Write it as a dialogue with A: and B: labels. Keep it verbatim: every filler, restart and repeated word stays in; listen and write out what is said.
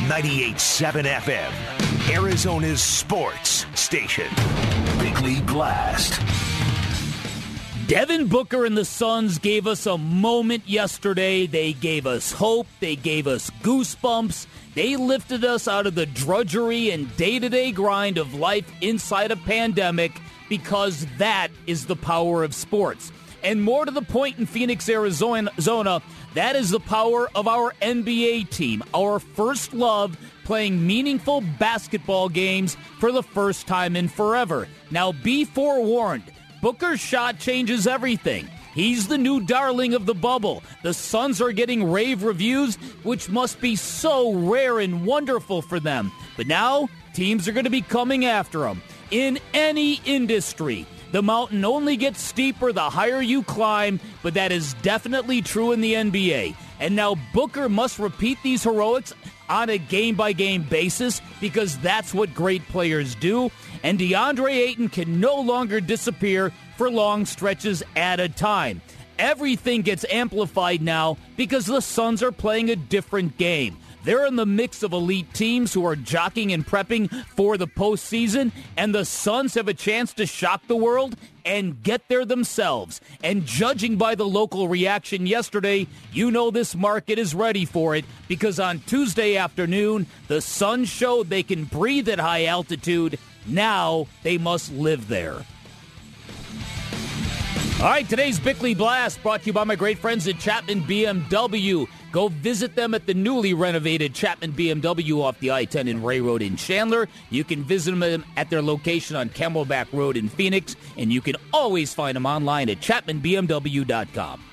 A: ninety-eight point seven F M, Arizona's sports station. Big League Blast.
B: Devin Booker and the Suns gave us a moment yesterday. They gave us hope. They gave us goosebumps. They lifted us out of the drudgery and day-to-day grind of life inside a pandemic, because that is the power of sports. And more to the point, in Phoenix, Arizona, that is the power of our N B A team, our first love, playing meaningful basketball games for the first time in forever. Now, be forewarned, Booker's shot changes everything. He's the new darling of the bubble. The Suns are getting rave reviews, which must be so rare and wonderful for them. But now, teams are going to be coming after him. In any industry, the mountain only gets steeper the higher you climb, but that is definitely true in the N B A. And now Booker must repeat these heroics on a game-by-game basis, because that's what great players do. And DeAndre Ayton can no longer disappear for long stretches at a time. Everything gets amplified now because the Suns are playing a different game. They're in the mix of elite teams who are jockeying and prepping for the postseason, and the Suns have a chance to shock the world and get there themselves. And judging by the local reaction yesterday, you know this market is ready for it, because on Tuesday afternoon, the Suns showed they can breathe at high altitude. Now they must live there. All right, today's Bickley Blast brought to you by my great friends at Chapman B M W. Go visit them at the newly renovated Chapman B M W off the I ten and Ray Road in Chandler. You can visit them at their location on Camelback Road in Phoenix, and you can always find them online at chapman b m w dot com.